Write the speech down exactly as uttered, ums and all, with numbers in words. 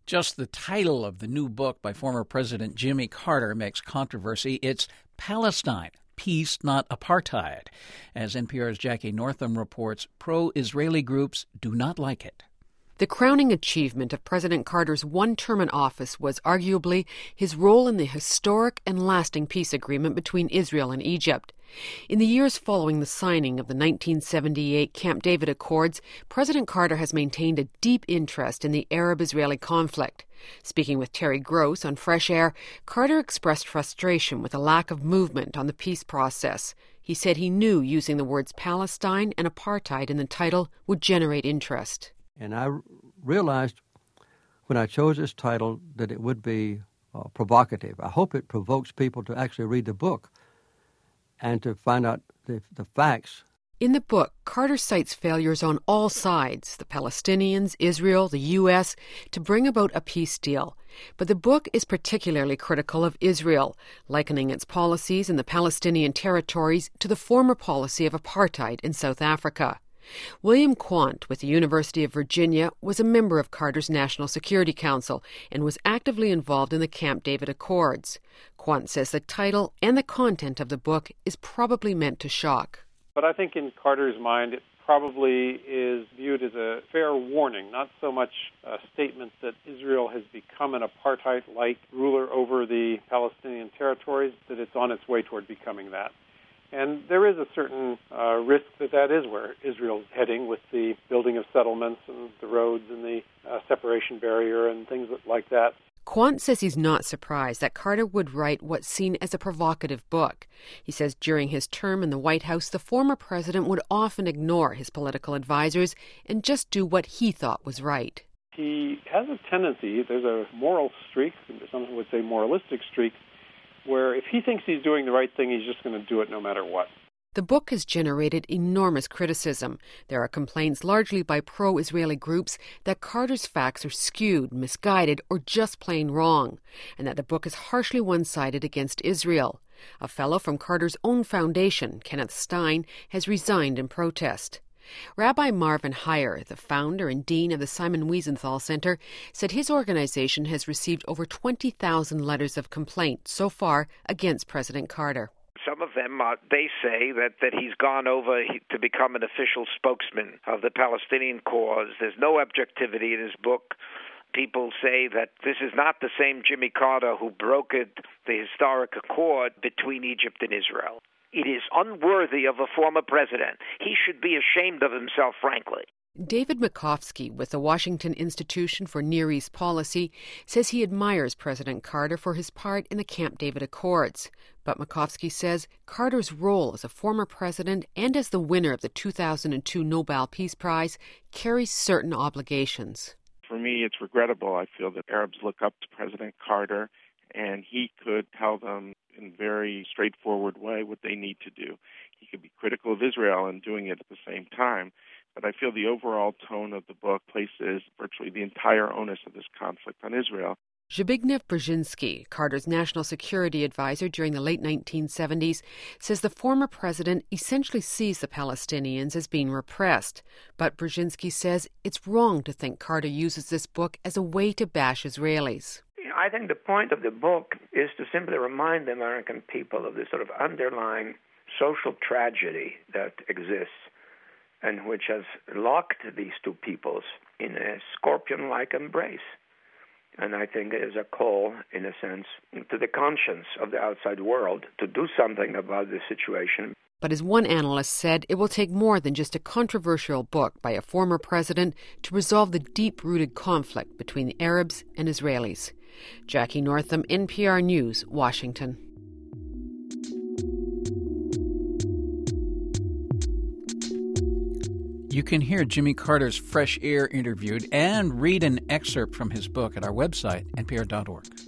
Just the title of the new book by former President Jimmy Carter makes controversy. It's Palestine, Peace, Not Apartheid. As N P R's Jackie Northam reports, pro-Israeli groups do not like it. The crowning achievement of President Carter's one term in office was arguably his role in the historic and lasting peace agreement between Israel and Egypt. In the years following the signing of the nineteen seventy-eight Camp David Accords, President Carter has maintained a deep interest in the Arab-Israeli conflict. Speaking with Terry Gross on Fresh Air, Carter expressed frustration with a lack of movement on the peace process. He said he knew using the words Palestine and apartheid in the title would generate interest. And I realized when I chose this title that it would be uh, provocative. I hope it provokes people to actually read the book and to find out the, the facts. In the book, Carter cites failures on all sides, the Palestinians, Israel, the U S, to bring about a peace deal. But the book is particularly critical of Israel, likening its policies in the Palestinian territories to the former policy of apartheid in South Africa. William Quandt with the University of Virginia was a member of Carter's National Security Council and was actively involved in the Camp David Accords. Quandt says the title and the content of the book is probably meant to shock. But I think in Carter's mind it probably is viewed as a fair warning, not so much a statement that Israel has become an apartheid-like ruler over the Palestinian territories, that it's on its way toward becoming that. And there is a certain uh, risk that that is where Israel's heading with the building of settlements and the roads and the uh, separation barrier and things like that. Quandt says he's not surprised that Carter would write what's seen as a provocative book. He says during his term in the White House, the former president would often ignore his political advisors and just do what he thought was right. He has a tendency, there's a moral streak, some would say moralistic streak, where if he thinks he's doing the right thing, he's just going to do it no matter what. The book has generated enormous criticism. There are complaints largely by pro-Israeli groups that Carter's facts are skewed, misguided, or just plain wrong, and that the book is harshly one-sided against Israel. A fellow from Carter's own foundation, Kenneth Stein, has resigned in protest. Rabbi Marvin Heyer, the founder and dean of the Simon Wiesenthal Center, said his organization has received over twenty thousand letters of complaint so far against President Carter. Some of them, uh, they say that, that he's gone over to become an official spokesman of the Palestinian cause. There's no objectivity in his book. People say that this is not the same Jimmy Carter who brokered the historic accord between Egypt and Israel. It is unworthy of a former president. He should be ashamed of himself, frankly. David Makovsky with the Washington Institution for Near East Policy says he admires President Carter for his part in the Camp David Accords. But Makovsky says Carter's role as a former president and as the winner of the two thousand two Nobel Peace Prize carries certain obligations. For me, it's regrettable. I feel that Arabs look up to President Carter, and he could tell them in a very straightforward way what they need to do. He could be critical of Israel and doing it at the same time. But I feel the overall tone of the book places virtually the entire onus of this conflict on Israel. Zbigniew Brzezinski, Carter's national security advisor during the late nineteen seventies, says the former president essentially sees the Palestinians as being repressed. But Brzezinski says it's wrong to think Carter uses this book as a way to bash Israelis. I think the point of the book is to simply remind the American people of this sort of underlying social tragedy that exists and which has locked these two peoples in a scorpion-like embrace. And I think it is a call, in a sense, to the conscience of the outside world to do something about this situation. But as one analyst said, it will take more than just a controversial book by a former president to resolve the deep-rooted conflict between the Arabs and Israelis. Jackie Northam, N P R News, Washington. You can hear Jimmy Carter's Fresh Air interviewed and read an excerpt from his book at our website, N P R dot org.